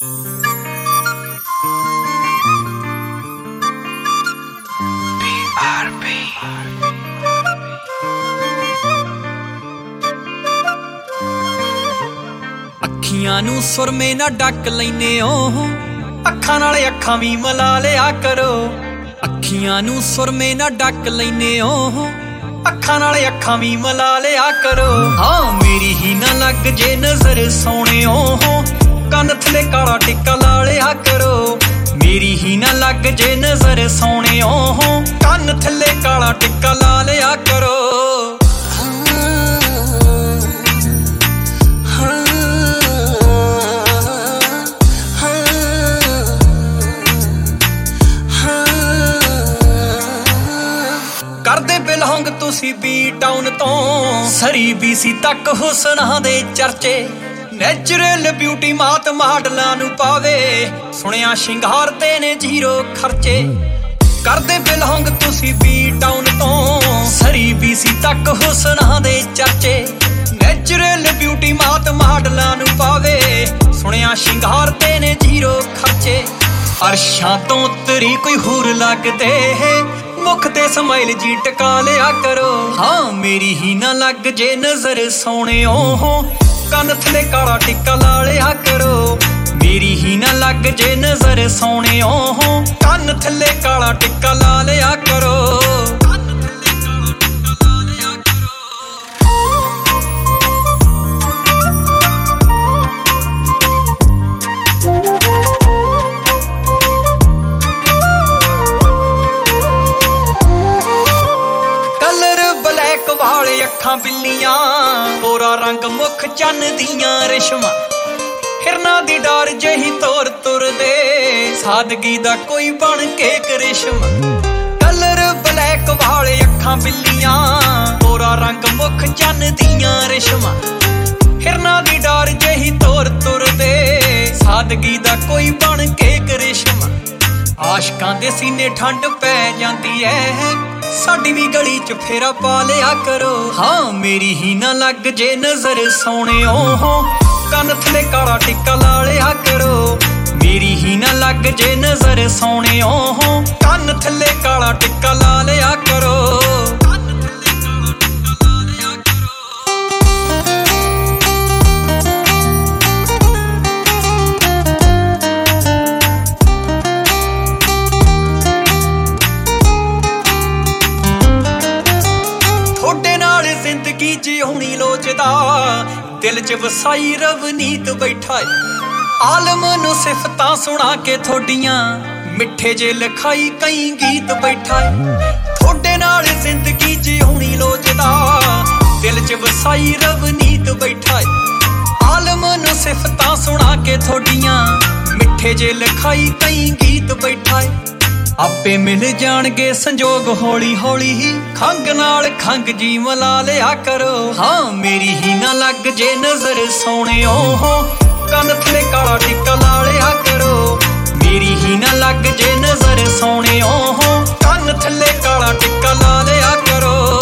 ਅੱਖੀਆਂ ਨੂੰ ਸੁਰਮੇ ਨਾ ਡੱਕ ਲੈਨੇ ਓ, ਅੱਖਾਂ ਨਾਲ ਅੱਖਾਂ ਵੀ ਮਿਲਾ ਲਿਆ ਕਰੋ। ਅੱਖੀਆਂ ਨੂੰ ਸੁਰਮੇ ਨਾ ਡੱਕ ਲੈਨੇ ਓ, ਅੱਖਾਂ ਨਾਲ ਅੱਖਾਂ ਵੀ ਮਿਲਾ ਲਿਆ ਕਰੋ। ਹਾਂ ਮੇਰੀ ਹੀ ਨਾ ਲੱਗ ਜੇ ਨਜ਼ਰ ਸੋਹਣਿਓ, ਕੰਨ ਥਲੇ ਕਾਲਾ ਟਿੱਕਾ ਲਾ ਲਿਆ ਕਰੋ। ਮੇਰੀ ਹੀ ਨਾ ਲੱਗ ਜੇ ਨਜ਼ਰ ਸੋਹਣਿਓ, ਕੰਨ ਥਲੇ ਕਾਲਾ ਟਿੱਕਾ ਲਾ ਲਿਆ ਕਰੋ। ਕਰਦੇ ਬਿਲੋਂਗ ਤੁਸੀਂ ਬੀ ਟਾਊਨ ਤੋਂ ਸਰੀ BC ਤੱਕ ਹੁਸਨਾਂ ਦੇ ਚਰਚੇ। ਨੈਚੁਰਲ ਬਿਊਟੀ ਮਾਤ ਮਾਡਲਾਂ ਨੂੰ ਪਾਵੇ, ਸੁਣਿਆ ਸ਼ਿੰਗਾਰ ਤੇ ਨੇ ਜ਼ੀਰੋ ਖਰਚੇ। ਕਰਦੇ ਬਿਲੋਂਗ ਤੁਸੀਂ ਬੀ ਟਾਊਨ ਤੋਂ ਸਰੀ BC ਤੱਕ ਹੁਸਨਾਂ ਦੇ ਚਰਚੇ। ਨੈਚੁਰਲ ਬਿਊਟੀ ਮਾਤ ਮਾਡਲਾਂ ਨੂੰ ਪਾਵੇ, ਸੁਣਿਆ ਸ਼ਿੰਗਾਰ ਤੇ ਨੇ ਜ਼ੀਰੋ ਖਰਚੇ। ਅਰਸ਼ਾਂ ਤੋਂ ਉਤਰੀ ਕੋਈ ਹੂਰ ਲੱਗਦੇ, ਮੁਖ ਤੇ ਸਮਾਈਲ ਜੀ ਟਕਾ ਲਿਆ ਕਰੋ। ਹਾਂ ਮੇਰੀ ਹੀ ਨਾ ਲੱਗ ਜੇ ਨਜ਼ਰ ਸੋਹਣਿਓ, ਕੰਨ ਥਲੇ ਕਾਲਾ ਟਿੱਕਾ ਲਾ ਲਿਆ ਕਰੋ। ਮੇਰੀ ਹੀ ਨਾ ਲੱਗ ਜੇ ਨਜ਼ਰ ਸੋਹਣਿਓ, ਕੰਨ ਥਲੇ ਕਾਲਾ ਟਿੱਕਾ ਲਾ ਲਿਆ ਕਰੋ। ਵਾਲੇ ਅੱਖਾਂ ਬਿੱਲੀਆਂ, ਗੋਰਾ ਰੰਗ ਮੁੱਖ ਚੰਨ ਦੀਆਂ ਰੇਸ਼ਮਾਂ। ਹਿਰਨਾਂ ਦੀ ਡਾਰ ਜਿਹੀ ਤੋਰ ਤੁਰਦੇ, ਸਾਦਗੀ ਦਾ ਕੋਈ ਬਣ ਕੇ ਕਰਿਸ਼ਮਾ। ਕਲਰ ਬਲੈਕ ਵਾਲੇ ਅੱਖਾਂ ਬਿੱਲੀਆਂ, ਗੋਰਾ ਰੰਗ ਮੁੱਖ ਚੰਨ ਦੀਆਂ ਰੇਸ਼ਮਾਂ। ਹਿਰਨਾਂ ਦੀ ਡਾਰ ਜਿਹੀ ਤੋਰ ਤੁਰਦੇ, ਸਾਦਗੀ ਦਾ ਕੋਈ ਬਣ ਕੇ ਕਰਿਸ਼ਮਾ। ਆਸ਼ਕਾਂ ਦੇ ਸੀਨੇ ਠੰਡ ਪੈ ਜਾਂਦੀ ਐ, ਸਾਡੀ ਵੀ ਗਲੀ ਚ ਫੇਰਾ ਪਾ ਲਿਆ ਕਰੋ। ਹਾਂ ਮੇਰੀ ਹੀ ਨਾ ਲੱਗ ਜੇ ਨਜ਼ਰ ਸੋਹਣਿਓ, ਕੰਨ ਥਲੇ ਕਾਲਾ ਟਿੱਕਾ ਲਾ ਲਿਆ ਕਰੋ। ਮੇਰੀ ਹੀ ਨਾ ਲੱਗ ਜੇ ਨਜ਼ਰ ਸੋਹਣਿਓ, ਕੰਨ ਥਲੇ ਕਾਲਾ ਟਿੱਕਾ ਲਾ ਲਿਆ ਕਰੋ। ਜ਼ਿੰਦਗੀ ਜਿਉਣੀ ਲੋਚਦਾ, ਦਿਲ ਚ ਵਸਾਈ ਰਵਨੀਤ ਬੈਠਾ ਏ। ਆਲਮ ਨੂੰ ਸਿਫਤਾਂ ਸੁਣਾ ਕੇ ਥੋਡੀਆਂ, ਮਿੱਠੇ ਜੇ ਲਿਖਾਈ ਕਈ ਗੀਤ ਬੈਠਾ ਏ। ਥੋਡੇ ਨਾਲ ਜ਼ਿੰਦਗੀ ਜਿਉਣੀ ਲੋਚਦਾ, ਦਿਲ ਚ ਵਸਾਈ ਰਵਨੀਤ ਬੈਠਾ ਏ। ਆਲਮ ਨੂੰ ਸਿਫਤਾਂ ਸੁਣਾ ਕੇ ਥੋਡੀਆਂ, ਮਿੱਠੇ ਜੇ ਲਿਖਾਈ ਕਈ ਗੀਤ ਬੈਠਾ ਏ। ਆਪੇ ਮਿਲ ਜਾਣਗੇ ਸੰਜੋਗ ਹੌਲੀ ਹੌਲੀ ਹੀ, ਖੰਗ ਨਾਲ ਖੰਗ ਜੀ ਮਿਲਾ ਲਿਆ ਕਰੋ। ਹਾਂ ਮੇਰੀ ਹੀ ਨਾ ਲੱਗ ਜੇ ਨਜ਼ਰ ਸੋਹਣਿਓ, ਕੰਨ ਥਲੇ ਕਾਲਾ ਟਿੱਕਾ ਲਾ ਲਿਆ ਕਰੋ। ਮੇਰੀ ਹੀ ਨਾ ਲੱਗ ਜੇ ਨਜ਼ਰ ਸੋਹਣਿਓ, ਕੰਨ ਥਲੇ ਕਾਲਾ ਟਿੱਕਾ ਲਾ ਲਿਆ ਕਰੋ।